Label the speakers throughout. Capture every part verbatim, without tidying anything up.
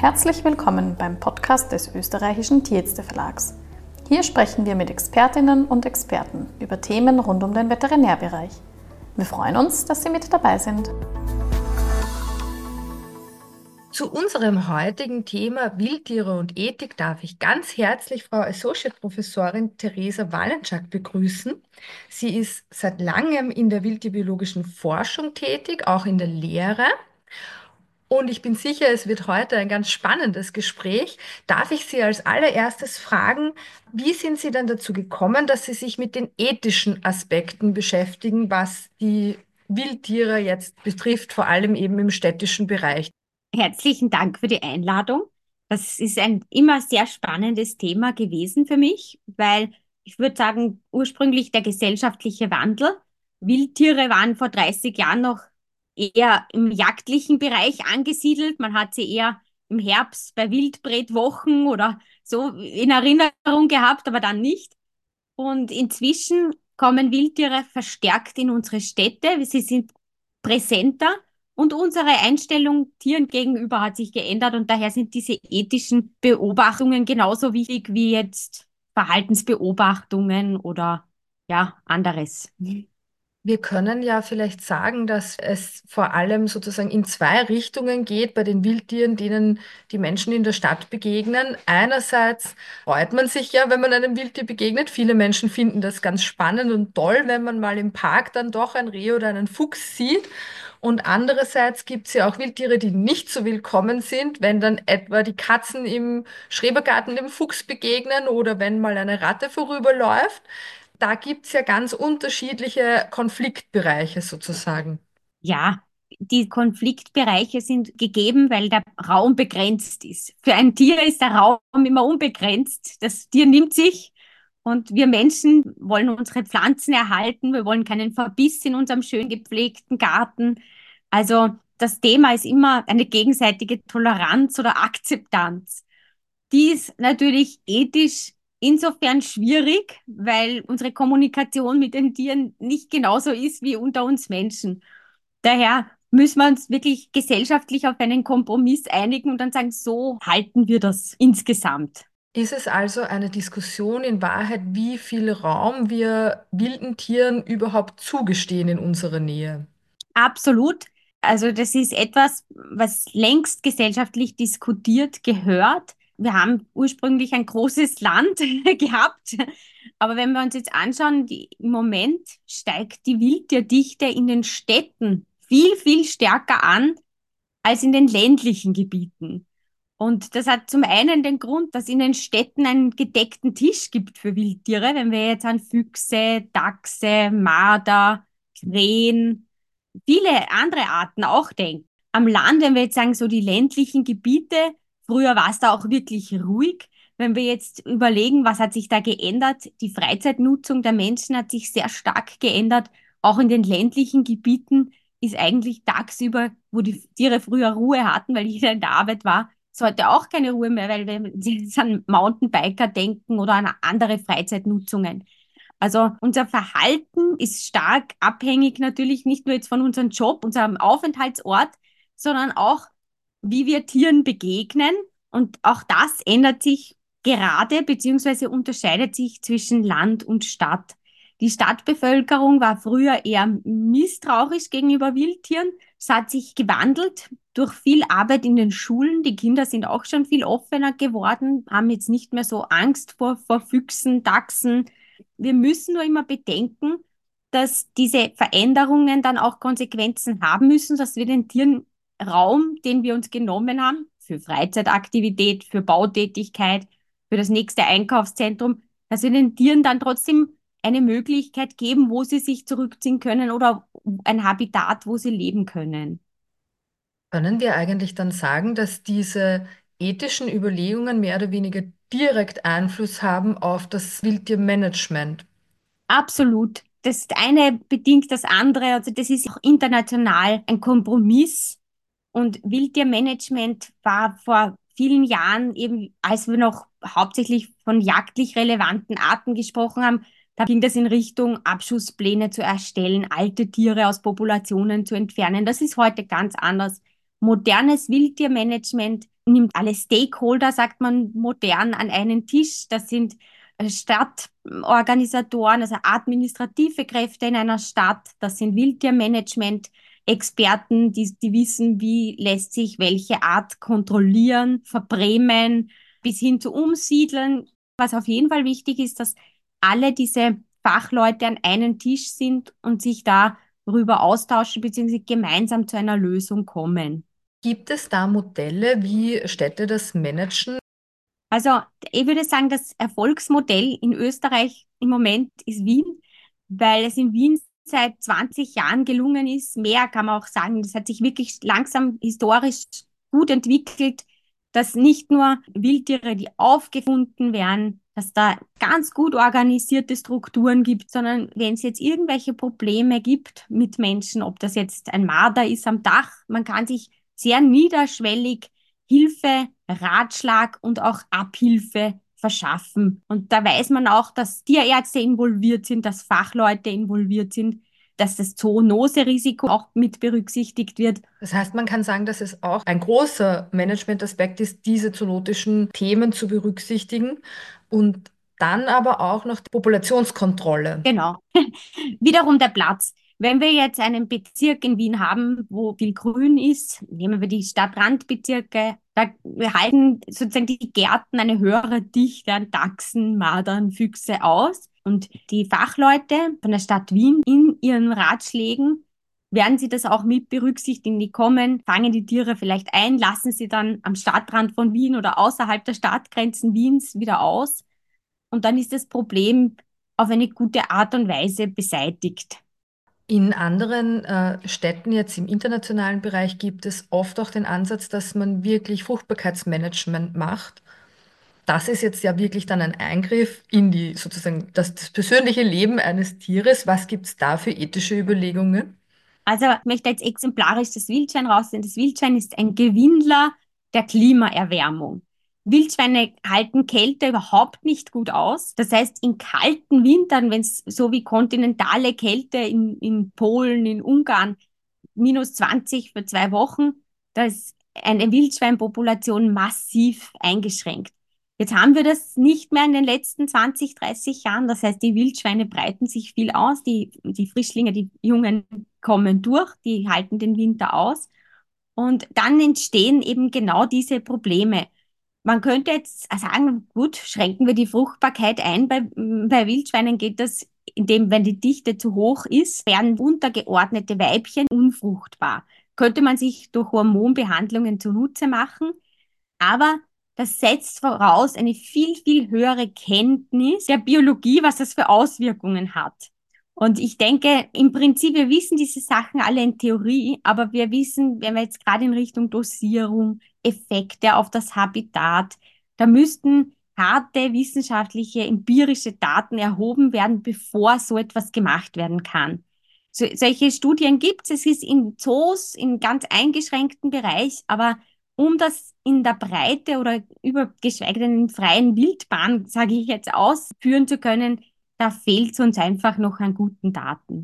Speaker 1: Herzlich willkommen beim Podcast des österreichischen Tierärzte-Verlags. Hier sprechen wir mit Expertinnen und Experten über Themen rund um den Veterinärbereich. Wir freuen uns, dass Sie mit dabei sind.
Speaker 2: Zu unserem heutigen Thema Wildtiere und Ethik darf ich ganz herzlich Frau Associate Professorin Theresa Walenczak begrüßen. Sie ist seit langem in der wildtierbiologischen Forschung tätig, auch in der Lehre. Und ich bin sicher, es wird heute ein ganz spannendes Gespräch. Darf ich Sie als allererstes fragen, wie sind Sie denn dazu gekommen, dass Sie sich mit den ethischen Aspekten beschäftigen, was die Wildtiere jetzt betrifft, vor allem eben im städtischen Bereich?
Speaker 3: Herzlichen Dank für die Einladung. Das ist ein immer sehr spannendes Thema gewesen für mich, weil ich würde sagen, ursprünglich der gesellschaftliche Wandel. Wildtiere waren vor dreißig Jahren noch eher im jagdlichen Bereich angesiedelt. Man hat sie eher im Herbst bei Wildbretwochen oder so in Erinnerung gehabt, aber dann nicht. Und inzwischen kommen Wildtiere verstärkt in unsere Städte. Sie sind präsenter. Und unsere Einstellung Tieren gegenüber hat sich geändert und daher sind diese ethischen Beobachtungen genauso wichtig wie jetzt Verhaltensbeobachtungen oder ja, anderes.
Speaker 2: Wir können ja vielleicht sagen, dass es vor allem sozusagen in zwei Richtungen geht bei den Wildtieren, denen die Menschen in der Stadt begegnen. Einerseits freut man sich ja, wenn man einem Wildtier begegnet. Viele Menschen finden das ganz spannend und toll, wenn man mal im Park dann doch ein Reh oder einen Fuchs sieht. Und andererseits gibt es ja auch Wildtiere, die nicht so willkommen sind, wenn dann etwa die Katzen im Schrebergarten dem Fuchs begegnen oder wenn mal eine Ratte vorüberläuft. Da gibt es ja ganz unterschiedliche Konfliktbereiche sozusagen.
Speaker 3: Ja, die Konfliktbereiche sind gegeben, weil der Raum begrenzt ist. Für ein Tier ist der Raum immer unbegrenzt. Das Tier nimmt sich und wir Menschen wollen unsere Pflanzen erhalten. Wir wollen keinen Verbiss in unserem schön gepflegten Garten. Also das Thema ist immer eine gegenseitige Toleranz oder Akzeptanz. Die ist natürlich ethisch insofern schwierig, weil unsere Kommunikation mit den Tieren nicht genauso ist wie unter uns Menschen. Daher müssen wir uns wirklich gesellschaftlich auf einen Kompromiss einigen und dann sagen, so halten wir das insgesamt.
Speaker 2: Ist es also eine Diskussion in Wahrheit, wie viel Raum wir wilden Tieren überhaupt zugestehen in unserer Nähe?
Speaker 3: Absolut. Also das ist etwas, was längst gesellschaftlich diskutiert gehört. Wir haben ursprünglich ein großes Land gehabt, aber wenn wir uns jetzt anschauen, die, im Moment steigt die Wildtierdichte in den Städten viel, viel stärker an als in den ländlichen Gebieten. Und das hat zum einen den Grund, dass in den Städten einen gedeckten Tisch gibt für Wildtiere. Wenn wir jetzt an Füchse, Dachse, Marder, Krähen, viele andere Arten auch denken. Am Land, wenn wir jetzt sagen, so die ländlichen Gebiete, früher war es da auch wirklich ruhig. Wenn wir jetzt überlegen, was hat sich da geändert? Die Freizeitnutzung der Menschen hat sich sehr stark geändert. Auch in den ländlichen Gebieten ist eigentlich tagsüber, wo die Tiere früher Ruhe hatten, weil jeder in der Arbeit war, ist heute auch keine Ruhe mehr, weil wir jetzt an Mountainbiker denken oder an andere Freizeitnutzungen. Also unser Verhalten ist stark abhängig natürlich nicht nur jetzt von unserem Job, unserem Aufenthaltsort, sondern auch, wie wir Tieren begegnen. Und auch das ändert sich gerade beziehungsweise unterscheidet sich zwischen Land und Stadt. Die Stadtbevölkerung war früher eher misstrauisch gegenüber Wildtieren. Es hat sich gewandelt durch viel Arbeit in den Schulen. Die Kinder sind auch schon viel offener geworden, haben jetzt nicht mehr so Angst vor, vor Füchsen, Dachsen. Wir müssen nur immer bedenken, dass diese Veränderungen dann auch Konsequenzen haben müssen, dass wir den Tieren Raum, den wir uns genommen haben, für Freizeitaktivität, für Bautätigkeit, für das nächste Einkaufszentrum, dass wir den Tieren dann trotzdem eine Möglichkeit geben, wo sie sich zurückziehen können oder ein Habitat, wo sie leben können.
Speaker 2: Können wir eigentlich dann sagen, dass diese ethischen Überlegungen mehr oder weniger direkt Einfluss haben auf das Wildtiermanagement?
Speaker 3: Absolut. Das eine bedingt das andere. Also das ist auch international ein Kompromiss. Und Wildtiermanagement war vor vielen Jahren eben, als wir noch hauptsächlich von jagdlich relevanten Arten gesprochen haben, da ging das in Richtung Abschusspläne zu erstellen, alte Tiere aus Populationen zu entfernen. Das ist heute ganz anders. Modernes Wildtiermanagement nimmt alle Stakeholder, sagt man modern, an einen Tisch. Das sind äh, Stadtorganisatoren, also administrative Kräfte in einer Stadt. Das sind Wildtiermanagement-Experten, die, die wissen, wie lässt sich welche Art kontrollieren, verbrämen, bis hin zu umsiedeln. Was auf jeden Fall wichtig ist, dass alle diese Fachleute an einem Tisch sind und sich darüber austauschen bzw. gemeinsam zu einer Lösung kommen.
Speaker 2: Gibt es da Modelle, wie Städte das managen?
Speaker 3: Also ich würde sagen, das Erfolgsmodell in Österreich im Moment ist Wien, weil es in Wien seit zwanzig Jahren gelungen ist. Mehr kann man auch sagen, das hat sich wirklich langsam historisch gut entwickelt, dass nicht nur Wildtiere, die aufgefunden werden, dass da ganz gut organisierte Strukturen gibt, sondern wenn es jetzt irgendwelche Probleme gibt mit Menschen, ob das jetzt ein Marder ist am Dach, man kann sich sehr niederschwellig Hilfe, Ratschlag und auch Abhilfe verschaffen. Und da weiß man auch, dass Tierärzte involviert sind, dass Fachleute involviert sind, dass das Zoonoserisiko auch mit berücksichtigt wird.
Speaker 2: Das heißt, man kann sagen, dass es auch ein großer Managementaspekt ist, diese zoonotischen Themen zu berücksichtigen und dann aber auch noch die Populationskontrolle.
Speaker 3: Genau. Wiederum der Platz. Wenn wir jetzt einen Bezirk in Wien haben, wo viel Grün ist, nehmen wir die Stadtrandbezirke, da halten sozusagen die Gärten eine höhere Dichte an Dachsen, Mardern, Füchse aus. Und die Fachleute von der Stadt Wien in ihren Ratschlägen werden sie das auch mit berücksichtigen. Die kommen, fangen die Tiere vielleicht ein, lassen sie dann am Stadtrand von Wien oder außerhalb der Stadtgrenzen Wiens wieder aus. Und dann ist das Problem auf eine gute Art und Weise beseitigt.
Speaker 2: In anderen äh, Städten jetzt im internationalen Bereich gibt es oft auch den Ansatz, dass man wirklich Fruchtbarkeitsmanagement macht. Das ist jetzt ja wirklich dann ein Eingriff in die sozusagen das, das persönliche Leben eines Tieres. Was gibt es da für ethische Überlegungen?
Speaker 3: Also ich möchte jetzt exemplarisch das Wildschwein rausnehmen. Das Wildschwein ist ein Gewindler der Klimaerwärmung. Wildschweine halten Kälte überhaupt nicht gut aus. Das heißt, in kalten Wintern, wenn es so wie kontinentale Kälte in, in Polen, in Ungarn, minus zwanzig für zwei Wochen, da ist eine Wildschweinpopulation massiv eingeschränkt. Jetzt haben wir das nicht mehr in den letzten zwanzig, dreißig Jahren. Das heißt, die Wildschweine breiten sich viel aus. Die, die Frischlinge, die Jungen kommen durch, die halten den Winter aus. Und dann entstehen eben genau diese Probleme. Man könnte jetzt sagen, gut, schränken wir die Fruchtbarkeit ein. Bei, bei Wildschweinen geht das, indem, wenn die Dichte zu hoch ist, werden untergeordnete Weibchen unfruchtbar. Könnte man sich durch Hormonbehandlungen zunutze machen. Aber das setzt voraus eine viel, viel höhere Kenntnis der Biologie, was das für Auswirkungen hat. Und ich denke, im Prinzip, wir wissen diese Sachen alle in Theorie, aber wir wissen, wenn wir jetzt gerade in Richtung Dosierung, Effekte auf das Habitat, da müssten harte wissenschaftliche, empirische Daten erhoben werden, bevor so etwas gemacht werden kann. So, solche Studien gibt es, es ist in Zoos, in ganz eingeschränkten Bereich, aber um das in der Breite oder über geschweige denn in freien Wildbahn, sage ich jetzt, ausführen zu können, da fehlt es uns einfach noch an guten Daten.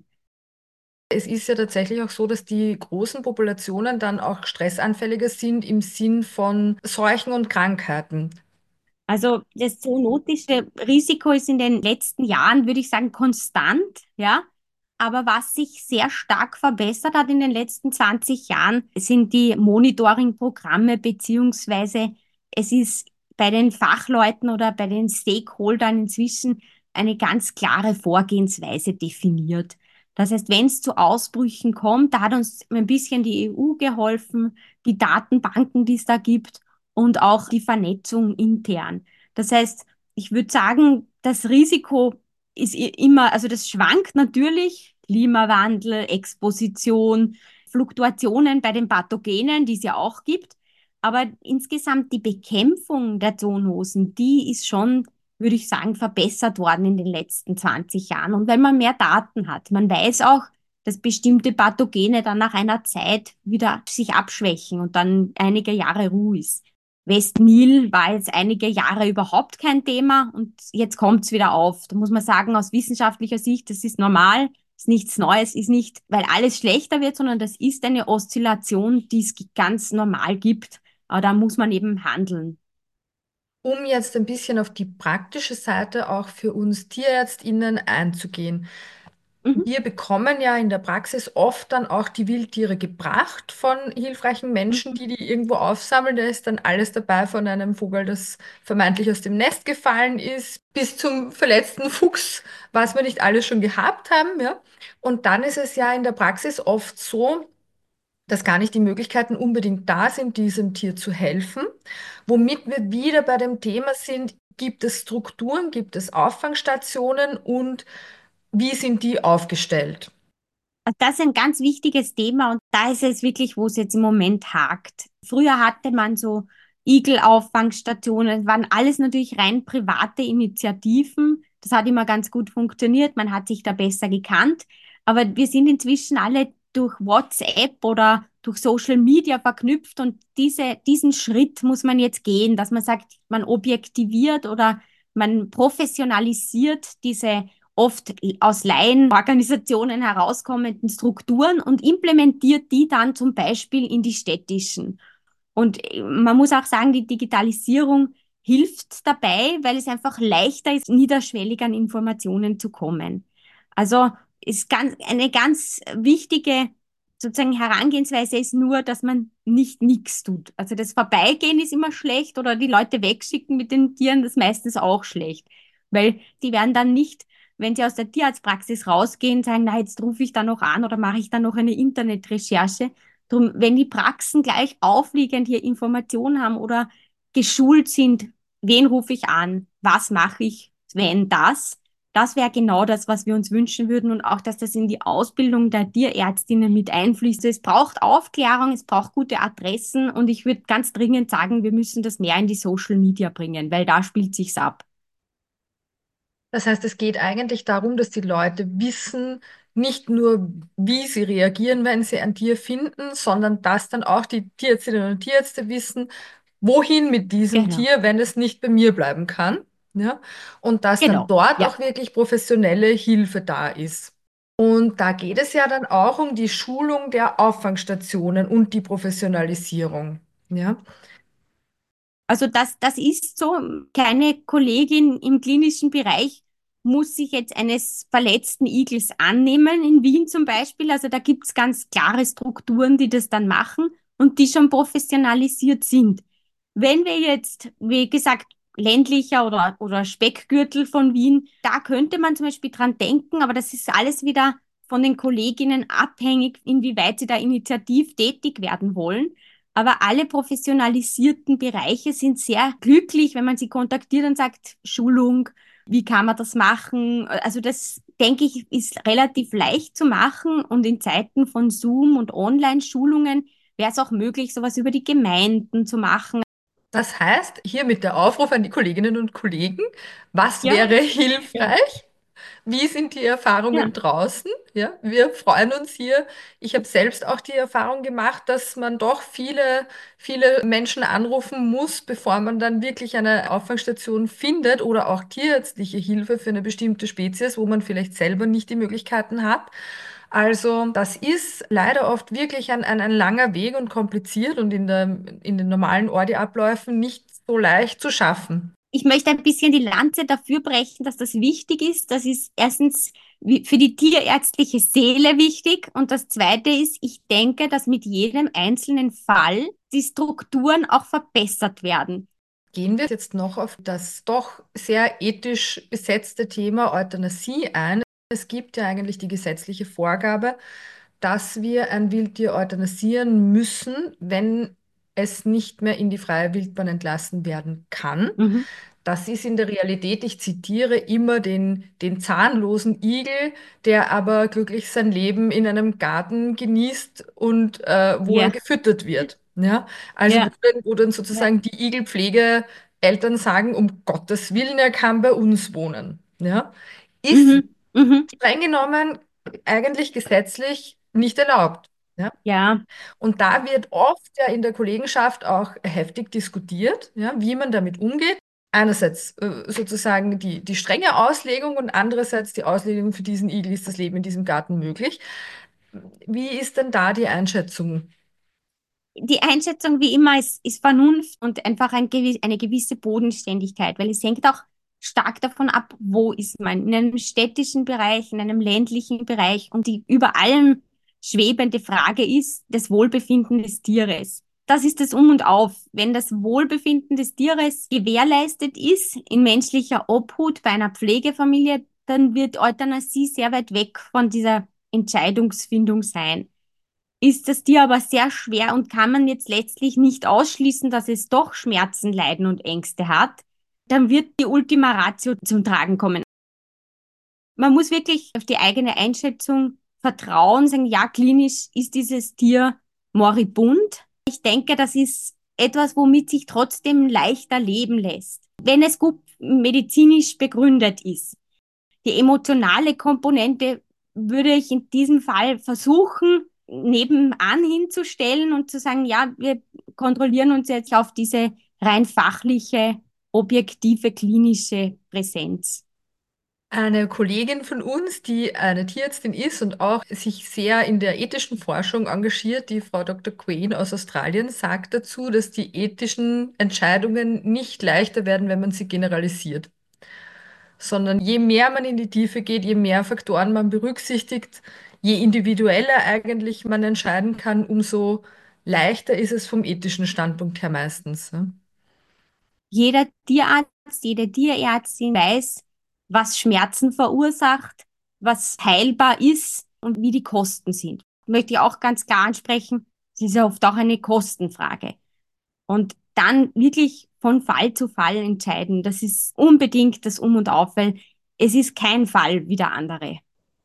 Speaker 2: Es ist ja tatsächlich auch so, dass die großen Populationen dann auch stressanfälliger sind im Sinn von Seuchen und Krankheiten.
Speaker 3: Also das zoonotische Risiko ist in den letzten Jahren, würde ich sagen, konstant, ja. Aber was sich sehr stark verbessert hat in den letzten zwanzig Jahren, sind die Monitoring-Programme, beziehungsweise es ist bei den Fachleuten oder bei den Stakeholdern inzwischen eine ganz klare Vorgehensweise definiert. Das heißt, wenn es zu Ausbrüchen kommt, da hat uns ein bisschen die E U geholfen, die Datenbanken, die es da gibt und auch die Vernetzung intern. Das heißt, ich würde sagen, das Risiko ist immer, also das schwankt natürlich, Klimawandel, Exposition, Fluktuationen bei den Pathogenen, die es ja auch gibt. Aber insgesamt die Bekämpfung der Zoonosen, die ist schon, würde ich sagen, verbessert worden in den letzten zwanzig Jahren. Und wenn man mehr Daten hat, man weiß auch, dass bestimmte Pathogene dann nach einer Zeit wieder sich abschwächen und dann einige Jahre Ruhe ist. West Nile war jetzt einige Jahre überhaupt kein Thema und jetzt kommt es wieder auf. Da muss man sagen, aus wissenschaftlicher Sicht, das ist normal, ist nichts Neues, ist nicht, weil alles schlechter wird, sondern das ist eine Oszillation, die es ganz normal gibt. Aber da muss man eben handeln.
Speaker 2: Um jetzt ein bisschen auf die praktische Seite auch für uns TierärztInnen einzugehen.
Speaker 3: Mhm.
Speaker 2: Wir bekommen ja in der Praxis oft dann auch die Wildtiere gebracht von hilfreichen Menschen,
Speaker 3: Mhm.
Speaker 2: die die irgendwo aufsammeln. Da ist dann alles dabei, von einem Vogel, das vermeintlich aus dem Nest gefallen ist, bis zum verletzten Fuchs, was wir nicht alles schon gehabt haben, ja. Und dann ist es ja in der Praxis oft so, dass gar nicht die Möglichkeiten unbedingt da sind, diesem Tier zu helfen. Womit wir wieder bei dem Thema sind, gibt es Strukturen, gibt es Auffangstationen und wie sind die aufgestellt?
Speaker 3: Also das ist ein ganz wichtiges Thema und da ist es wirklich, wo es jetzt im Moment hakt. Früher hatte man so Igel-Auffangstationen, waren alles natürlich rein private Initiativen. Das hat immer ganz gut funktioniert, man hat sich da besser gekannt. Aber wir sind inzwischen alle durch WhatsApp oder durch Social Media verknüpft und diese, diesen Schritt muss man jetzt gehen, dass man sagt, man objektiviert oder man professionalisiert diese oft aus Laienorganisationen herauskommenden Strukturen und implementiert die dann zum Beispiel in die städtischen. Und äh, man muss auch sagen, die Digitalisierung hilft dabei, weil es einfach leichter ist, niederschwellig an Informationen zu kommen. Also ist ganz, eine ganz wichtige sozusagen Herangehensweise ist nur, dass man nicht nichts tut. Also das Vorbeigehen ist immer schlecht oder die Leute wegschicken mit den Tieren, das ist meistens auch schlecht, weil die werden dann nicht, wenn sie aus der Tierarztpraxis rausgehen, sagen, na, jetzt rufe ich da noch an oder mache ich da noch eine Internetrecherche. Drum, wenn die Praxen gleich aufliegend hier Informationen haben oder geschult sind, wen rufe ich an, was mache ich, wenn das, das wäre genau das, was wir uns wünschen würden und auch, dass das in die Ausbildung der Tierärztinnen mit einfließt. Es braucht Aufklärung, es braucht gute Adressen und ich würde ganz dringend sagen, wir müssen das mehr in die Social Media bringen, weil da spielt sich's ab.
Speaker 2: Das heißt, es geht eigentlich darum, dass die Leute wissen, nicht nur, wie sie reagieren, wenn sie ein Tier finden, sondern dass dann auch die Tierärztinnen und Tierärzte wissen, wohin mit diesem
Speaker 3: Genau,
Speaker 2: Tier, wenn es nicht bei mir bleiben kann. Ja? Und dass dann
Speaker 3: genau,
Speaker 2: dort
Speaker 3: ja.
Speaker 2: auch wirklich professionelle Hilfe da ist. Und da geht es ja dann auch um die Schulung der Auffangstationen und die Professionalisierung. Ja?
Speaker 3: Also das, das ist so. Keine Kollegin im klinischen Bereich muss sich jetzt eines verletzten Igels annehmen, in Wien zum Beispiel. Also da gibt's ganz klare Strukturen, die das dann machen und die schon professionalisiert sind. Wenn wir jetzt, wie gesagt, ländlicher oder, oder Speckgürtel von Wien, da könnte man zum Beispiel dran denken, aber das ist alles wieder von den Kolleginnen abhängig, inwieweit sie da initiativ tätig werden wollen. Aber alle professionalisierten Bereiche sind sehr glücklich, wenn man sie kontaktiert und sagt, Schulung, wie kann man das machen? Also das, denke ich, ist relativ leicht zu machen und in Zeiten von Zoom und Online-Schulungen wäre es auch möglich, sowas über die Gemeinden zu machen.
Speaker 2: Das heißt, hier mit der Aufruf an die Kolleginnen und Kollegen, was
Speaker 3: Ja,
Speaker 2: wäre hilfreich? Wie sind die Erfahrungen
Speaker 3: ja.
Speaker 2: draußen? Ja, wir freuen uns hier. Ich habe selbst auch die Erfahrung gemacht, dass man doch viele, viele Menschen anrufen muss, bevor man dann wirklich eine Auffangstation findet oder auch tierärztliche Hilfe für eine bestimmte Spezies, wo man vielleicht selber nicht die Möglichkeiten hat. Also das ist leider oft wirklich ein, ein, ein langer Weg und kompliziert und in der, in den normalen Ordi-Abläufen nicht so leicht zu schaffen.
Speaker 3: Ich möchte ein bisschen die Lanze dafür brechen, dass das wichtig ist. Das ist erstens wie- für die tierärztliche Seele wichtig. Und das Zweite ist, ich denke, dass mit jedem einzelnen Fall die Strukturen auch verbessert werden.
Speaker 2: Gehen wir jetzt noch auf das doch sehr ethisch besetzte Thema Euthanasie ein. Es gibt ja eigentlich die gesetzliche Vorgabe, dass wir ein Wildtier euthanasieren müssen, wenn es nicht mehr in die freie Wildbahn entlassen werden kann.
Speaker 3: Mhm.
Speaker 2: Das ist in der Realität, ich zitiere immer den, den zahnlosen Igel, der aber glücklich sein Leben in einem Garten genießt und äh, wo er
Speaker 3: Ja,
Speaker 2: gefüttert wird. Ja? Also wo
Speaker 3: ja,
Speaker 2: dann, wo dann
Speaker 3: ja.
Speaker 2: sozusagen die Igelpflegeeltern sagen, um Gottes Willen, er kann bei uns wohnen. Ja? Ist
Speaker 3: Mhm. Mhm.
Speaker 2: streng genommen eigentlich gesetzlich nicht erlaubt. Ja?
Speaker 3: Ja.
Speaker 2: Und da wird oft ja in der Kollegenschaft auch heftig diskutiert, ja, wie man damit umgeht. Einerseits äh, sozusagen die, die strenge Auslegung und andererseits die Auslegung für diesen Igel, ist das Leben in diesem Garten möglich. Wie ist denn da die Einschätzung?
Speaker 3: Die Einschätzung wie immer ist, ist Vernunft und einfach ein gewiss, eine gewisse Bodenständigkeit, weil es hängt auch stark davon ab, wo ist man. In einem städtischen Bereich, in einem ländlichen Bereich und die über allem schwebende Frage ist das Wohlbefinden des Tieres. Das ist das Um und Auf. Wenn das Wohlbefinden des Tieres gewährleistet ist, in menschlicher Obhut bei einer Pflegefamilie, dann wird Euthanasie sehr weit weg von dieser Entscheidungsfindung sein. Ist das Tier aber sehr schwer und kann man jetzt letztlich nicht ausschließen, dass es doch Schmerzen, Leiden und Ängste hat, dann wird die Ultima Ratio zum Tragen kommen. Man muss wirklich auf die eigene Einschätzung vertrauen, sagen, ja, klinisch ist dieses Tier moribund. Ich denke, das ist etwas, womit sich trotzdem leichter leben lässt, wenn es gut medizinisch begründet ist. Die emotionale Komponente würde ich in diesem Fall versuchen, nebenan hinzustellen und zu sagen, ja, wir kontrollieren uns jetzt auf diese rein fachliche, objektive, klinische Präsenz.
Speaker 2: Eine Kollegin von uns, die eine Tierärztin ist und auch sich sehr in der ethischen Forschung engagiert, die Frau Doktor Quain aus Australien, sagt dazu, dass die ethischen Entscheidungen nicht leichter werden, wenn man sie generalisiert. Sondern je mehr man in die Tiefe geht, je mehr Faktoren man berücksichtigt, je individueller eigentlich man entscheiden kann, umso leichter ist es vom ethischen Standpunkt her meistens. Ne?
Speaker 3: Jeder Tierarzt, jede Tierärztin weiß, was Schmerzen verursacht, was heilbar ist und wie die Kosten sind. Möchte ich auch ganz klar ansprechen, es ist ja oft auch eine Kostenfrage. Und dann wirklich von Fall zu Fall entscheiden, das ist unbedingt das Um und Auf, weil es ist kein Fall wie der andere.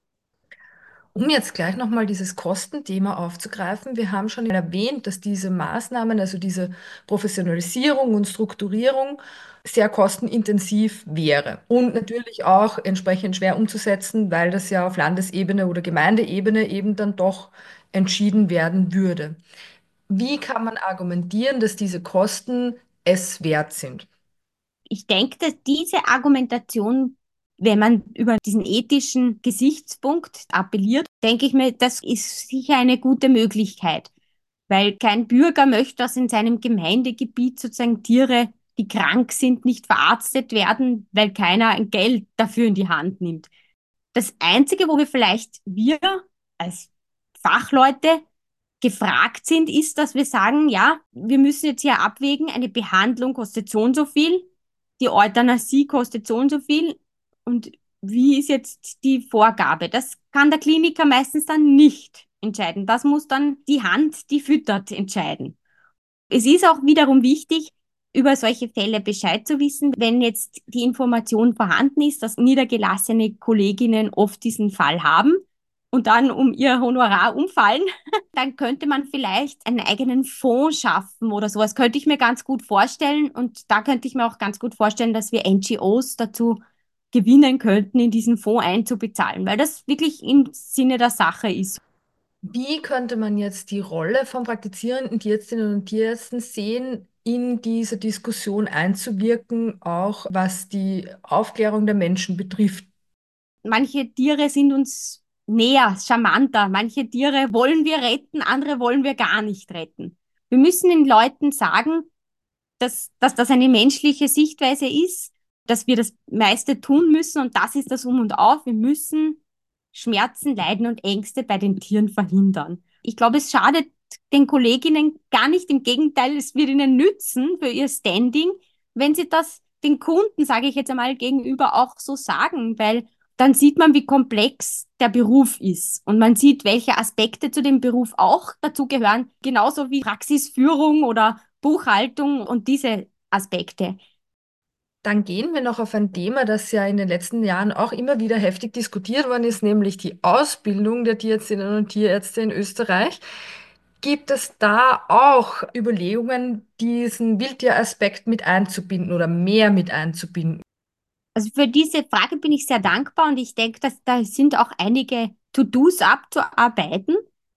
Speaker 2: Um jetzt gleich nochmal dieses Kostenthema aufzugreifen, wir haben schon erwähnt, dass diese Maßnahmen, also diese Professionalisierung und Strukturierung, sehr kostenintensiv wäre und natürlich auch entsprechend schwer umzusetzen, weil das ja auf Landesebene oder Gemeindeebene eben dann doch entschieden werden würde. Wie kann man argumentieren, dass diese Kosten es wert sind?
Speaker 3: Ich denke, dass diese Argumentation, wenn man über diesen ethischen Gesichtspunkt appelliert, denke ich mir, das ist sicher eine gute Möglichkeit, weil kein Bürger möchte, dass in seinem Gemeindegebiet sozusagen Tiere, die krank sind, nicht verarztet werden, weil keiner ein Geld dafür in die Hand nimmt. Das Einzige, wo wir vielleicht wir als Fachleute gefragt sind, ist, dass wir sagen, ja, wir müssen jetzt hier abwägen, eine Behandlung kostet so und so viel, die Euthanasie kostet so und so viel und wie ist jetzt die Vorgabe? Das kann der Kliniker meistens dann nicht entscheiden. Das muss dann die Hand, die füttert, entscheiden. Es ist auch wiederum wichtig, über solche Fälle Bescheid zu wissen, wenn jetzt die Information vorhanden ist, dass niedergelassene Kolleginnen oft diesen Fall haben und dann um ihr Honorar umfallen, dann könnte man vielleicht einen eigenen Fonds schaffen oder sowas. Könnte ich mir ganz gut vorstellen. Und da könnte ich mir auch ganz gut vorstellen, dass wir N G Os dazu gewinnen könnten, in diesen Fonds einzubezahlen, weil das wirklich im Sinne der Sache ist.
Speaker 2: Wie könnte man jetzt die Rolle von praktizierenden Tierärztinnen und Tierärzten sehen, in diese Diskussion einzuwirken, auch was die Aufklärung der Menschen betrifft?
Speaker 3: Manche Tiere sind uns näher, charmanter. Manche Tiere wollen wir retten, andere wollen wir gar nicht retten. Wir müssen den Leuten sagen, dass, dass das eine menschliche Sichtweise ist, dass wir das meiste tun müssen und das ist das Um und Auf. Wir müssen Schmerzen, Leiden und Ängste bei den Tieren verhindern. Ich glaube, es schadet den Kolleginnen gar nicht. Im Gegenteil, es wird ihnen nützen für ihr Standing, wenn sie das den Kunden, sage ich jetzt einmal, gegenüber auch so sagen, weil dann sieht man, wie komplex der Beruf ist und man sieht, welche Aspekte zu dem Beruf auch dazu gehören, genauso wie Praxisführung oder Buchhaltung und diese Aspekte.
Speaker 2: Dann gehen wir noch auf ein Thema, das ja in den letzten Jahren auch immer wieder heftig diskutiert worden ist, nämlich die Ausbildung der Tierärztinnen und Tierärzte in Österreich. Gibt es da auch Überlegungen, diesen Wildtieraspekt mit einzubinden oder mehr mit einzubinden?
Speaker 3: Also für diese Frage bin ich sehr dankbar und ich denke, dass da sind auch einige To-Dos abzuarbeiten,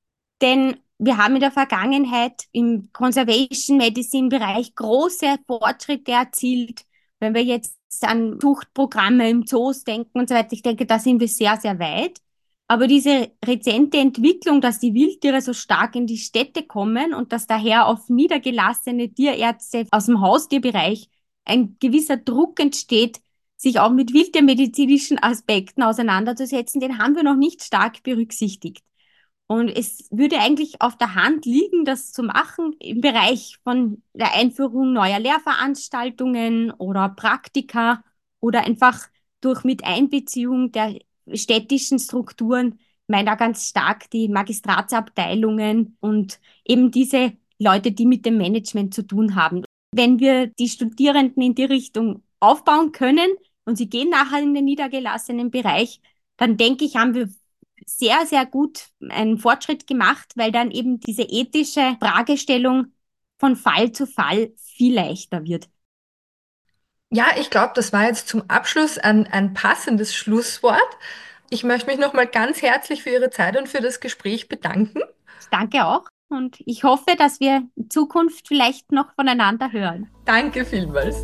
Speaker 3: denn wir haben in der Vergangenheit im Conservation Medicine Bereich große Fortschritte erzielt. Wenn wir jetzt an Zuchtprogramme im Zoos denken und so weiter, ich denke, da sind wir sehr, sehr weit. Aber diese rezente Entwicklung, dass die Wildtiere so stark in die Städte kommen und dass daher auf niedergelassene Tierärzte aus dem Haustierbereich ein gewisser Druck entsteht, sich auch mit wildtiermedizinischen Aspekten auseinanderzusetzen, den haben wir noch nicht stark berücksichtigt. Und es würde eigentlich auf der Hand liegen, das zu machen im Bereich von der Einführung neuer Lehrveranstaltungen oder Praktika oder einfach durch Miteinbeziehung der städtischen Strukturen. Ich meine da ganz stark die Magistratsabteilungen und eben diese Leute, die mit dem Management zu tun haben. Wenn wir die Studierenden in die Richtung aufbauen können und sie gehen nachher in den niedergelassenen Bereich, dann denke ich, haben wir sehr, sehr gut einen Fortschritt gemacht, weil dann eben diese ethische Fragestellung von Fall zu Fall viel leichter wird.
Speaker 2: Ja, ich glaube, das war jetzt zum Abschluss ein, ein passendes Schlusswort. Ich möchte mich nochmal ganz herzlich für Ihre Zeit und für das Gespräch bedanken.
Speaker 3: Ich danke auch und ich hoffe, dass wir in Zukunft vielleicht noch voneinander hören.
Speaker 2: Danke vielmals.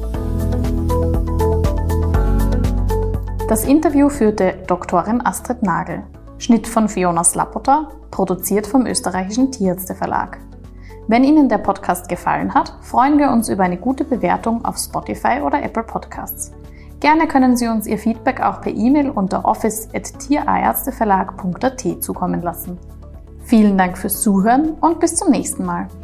Speaker 1: Das Interview führte Doktorin Astrid Nagel. Schnitt von Fiona Slapota, produziert vom Österreichischen Tierärzte-Verlag. Wenn Ihnen der Podcast gefallen hat, freuen wir uns über eine gute Bewertung auf Spotify oder Apple Podcasts. Gerne können Sie uns Ihr Feedback auch per E-Mail unter office at tierärzteverlag punkt at zukommen lassen. Vielen Dank fürs Zuhören und bis zum nächsten Mal.